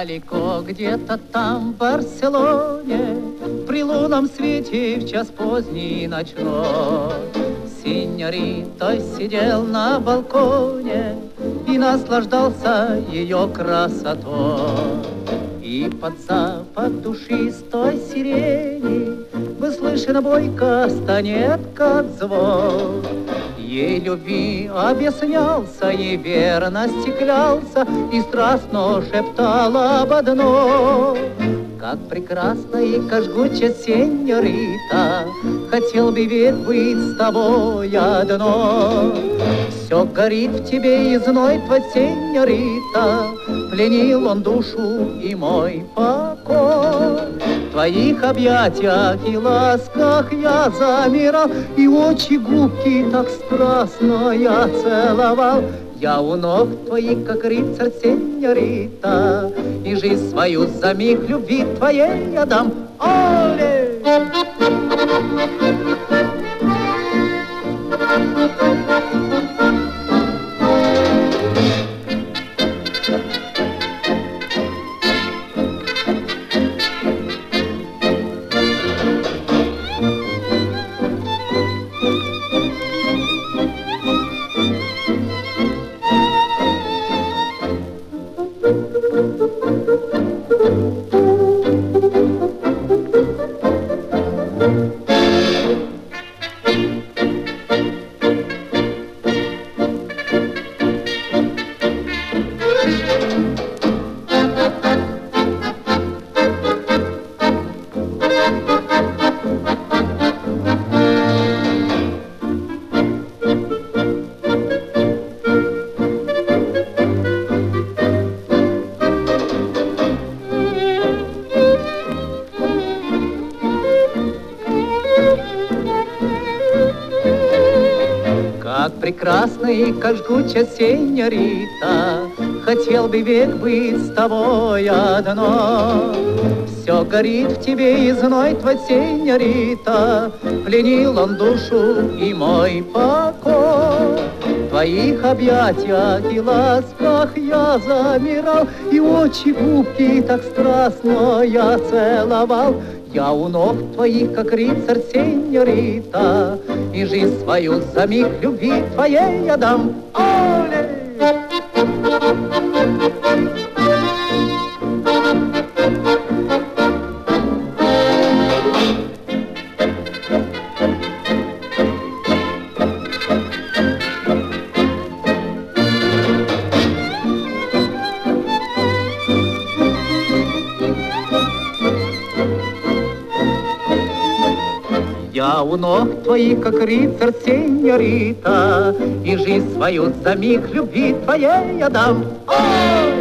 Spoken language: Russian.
Далеко где-то там, в Барселоне, при лунном свете в час поздний ночной, синьорито сидел на балконе и наслаждался ее красотой. И под запах душистой сирени вы слышно бойко станет, как звон. Ей любви объяснялся, ей верности клялся и страстно шептал об одном. Как прекрасна и как жгуча, сеньорита, хотел бы век быть с тобой одно. Все горит в тебе и зной твой, сеньорита, пленил он душу и мой покой. В твоих объятиях и ласках я замирал, и очи губки так страстно я целовал. Я у ног твоих, как рыцарь, сеньорита, и жизнь свою за миг любви твоей я дам. Оле! Как прекрасна и как жгуча, сеньорита, хотел бы век быть с тобой одно. Все горит в тебе и зной твой, сеньорита, пленил он душу и мой покой. В твоих объятиях и ласках я замирал, и очи губки так страстно я целовал. Я у ног твоих, как рыцарь, сеньорита, и жизнь свою за миг любви твоей я дам. Оле! Я у ног твоих, как рыцарь, сеньорита, и жизнь свою за миг любви твоей я дам.